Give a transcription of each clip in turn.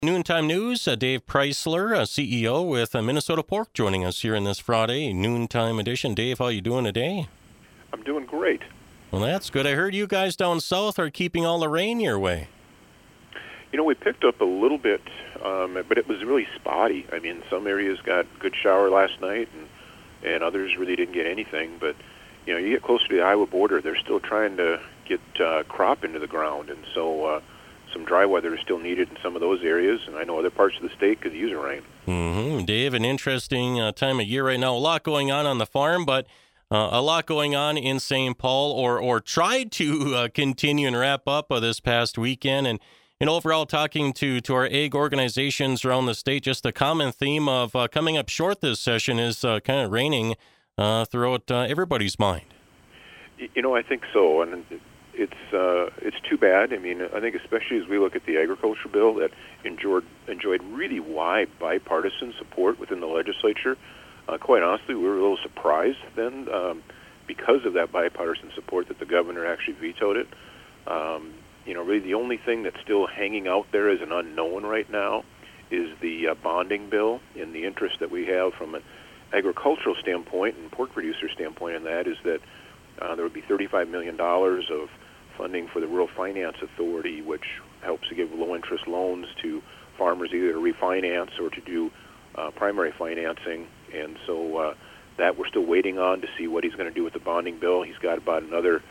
Noontime News, Dave Preisler, CEO with Minnesota Pork, joining us here in this Friday Noontime edition. Dave, how you doing today? I'm doing great. Well, that's good. I heard you guys down south are keeping all the rain your way. You know, we picked up a little bit, but it was really spotty. I mean, some areas got a good shower last night, and others really didn't get anything. But, you know, you get closer to the Iowa border, they're still trying to get crop into the ground, and so some dry weather is still needed in some of those areas, and I know other parts of the state could use the rain. Mm-hmm. Dave, an interesting time of year right now. A lot going on the farm, but a lot going on in St. Paul, or tried to continue and wrap up this past weekend. And overall, talking to our ag organizations around the state, just the common theme of coming up short this session is kind of reigning throughout everybody's mind. You know, I think so, and it's too bad. I mean, I think especially as we look at the agriculture bill that enjoyed really wide bipartisan support within the legislature. Quite honestly, we were a little surprised then because of that bipartisan support that the governor actually vetoed it. You know, really the only thing that's still hanging out there as an unknown right now is the bonding bill, and the interest that we have from an agricultural standpoint and pork producer standpoint in that is that there would be $35 million of funding for the Rural Finance Authority, which helps to give low-interest loans to farmers either to refinance or to do primary financing. And so that we're still waiting on to see what he's going to do with the bonding bill. He's got about another,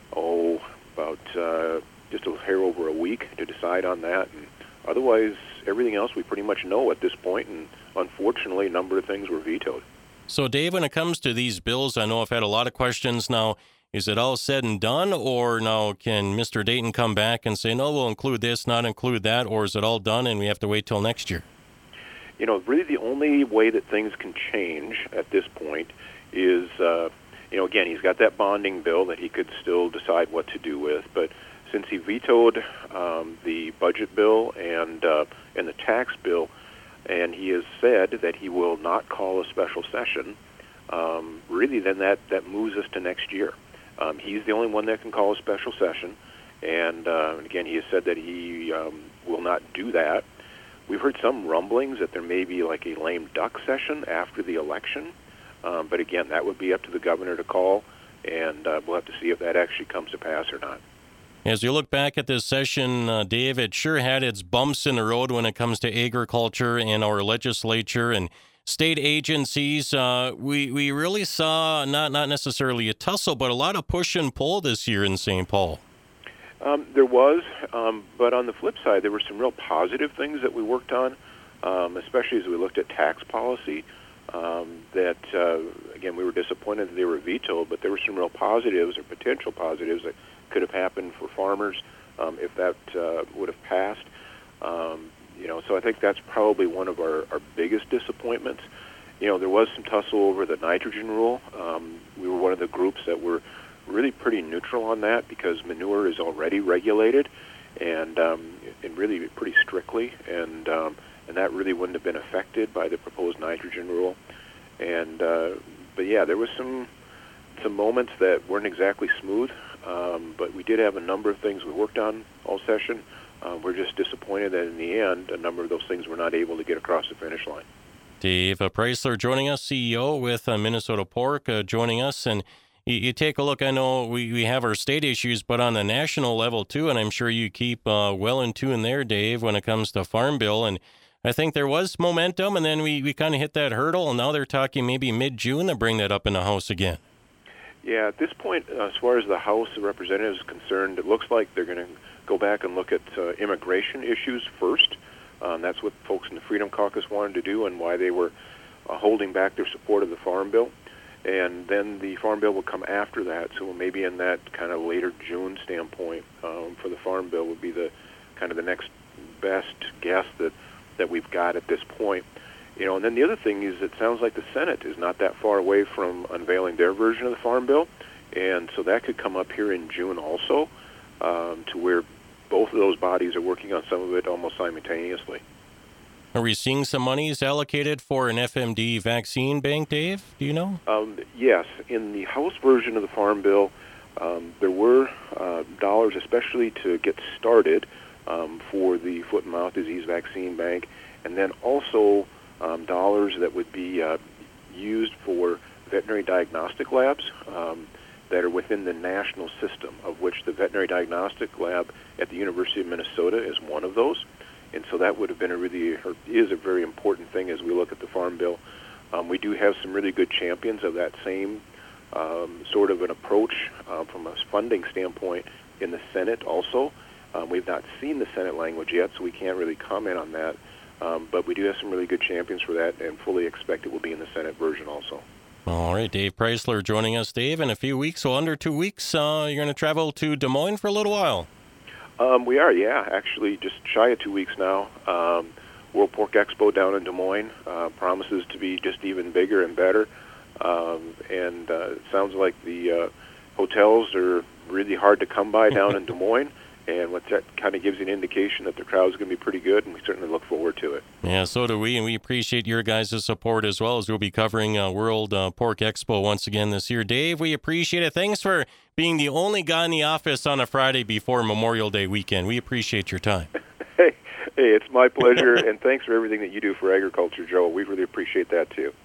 just a hair over a week to decide on that. And otherwise, everything else we pretty much know at this point, and unfortunately, a number of things were vetoed. So, Dave, when it comes to these bills, I know I've had a lot of questions now. Is it all said and done, or now can Mr. Dayton come back and say, no, we'll include this, not include that, or is it all done and we have to wait till next year? You know, really the only way that things can change at this point is, again, he's got that bonding bill that he could still decide what to do with, but since he vetoed the budget bill and the tax bill, and he has said that he will not call a special session, really then that moves us to next year. He's the only one that can call a special session, and again, he has said that he will not do that. We've heard some rumblings that there may be like a lame duck session after the election, but again, that would be up to the governor to call, and we'll have to see if that actually comes to pass or not. As you look back at this session, Dave, it sure had its bumps in the road when it comes to agriculture and our legislature and state agencies. We really saw not necessarily a tussle, but a lot of push and pull this year in St. Paul. There was, but on the flip side, there were some real positive things that we worked on, especially as we looked at tax policy. Again, we were disappointed that they were vetoed, but there were some real positives or potential positives that could have happened for farmers if that would have passed. So I think that's probably one of our biggest disappointments. You know, there was some tussle over the nitrogen rule. We were one of the groups that were really pretty neutral on that because manure is already regulated and really pretty strictly, and that really wouldn't have been affected by the proposed nitrogen rule. But yeah, there was some moments that weren't exactly smooth, but we did have a number of things we worked on all session. We're just disappointed that in the end, a number of those things were not able to get across the finish line. Dave Preisler joining us, CEO with Minnesota Pork, joining us. And you take a look, I know we have our state issues, but on the national level too, and I'm sure you keep well in tune there, Dave, when it comes to Farm Bill. And I think there was momentum, and then we kind of hit that hurdle, and now they're talking maybe mid-June to bring that up in the House again. Yeah, at this point, as far as the House of Representatives is concerned, it looks like they're going to go back and look at immigration issues first. That's what folks in the Freedom Caucus wanted to do and why they were holding back their support of the Farm Bill. And then the Farm Bill will come after that, so maybe in that kind of later June standpoint for the Farm Bill would be the kind of the next best guess that we've got at this point. You know, and then the other thing is it sounds like the Senate is not that far away from unveiling their version of the Farm Bill, and so that could come up here in June also, to where both of those bodies are working on some of it almost simultaneously. Are we seeing some monies allocated for an FMD vaccine bank, Dave? Do you know? Yes. In the House version of the Farm Bill, there were dollars especially to get started for the foot and mouth disease vaccine bank, and then also dollars that would be used for veterinary diagnostic labs that are within the national system, of which the veterinary diagnostic lab at the University of Minnesota is one of those. And so that would have been is a very important thing as we look at the Farm Bill. We do have some really good champions of that same sort of an approach from a funding standpoint in the Senate also. We've not seen the Senate language yet, so we can't really comment on that. But we do have some really good champions for that, and fully expect it will be in the Senate version also. All right, Dave Preisler joining us. Dave, in a few weeks, so under 2 weeks, you're going to travel to Des Moines for a little while. We are, yeah. Actually, just shy of 2 weeks now. World Pork Expo down in Des Moines promises to be just even bigger and better. And it sounds like the hotels are really hard to come by down in Des Moines. And that kind of gives you an indication that the crowd's going to be pretty good, and we certainly look forward to it. Yeah, so do we, and we appreciate your guys' support as well, as we'll be covering World Pork Expo once again this year. Dave, we appreciate it. Thanks for being the only guy in the office on a Friday before Memorial Day weekend. We appreciate your time. Hey, it's my pleasure, and thanks for everything that you do for agriculture, Joe. We really appreciate that, too.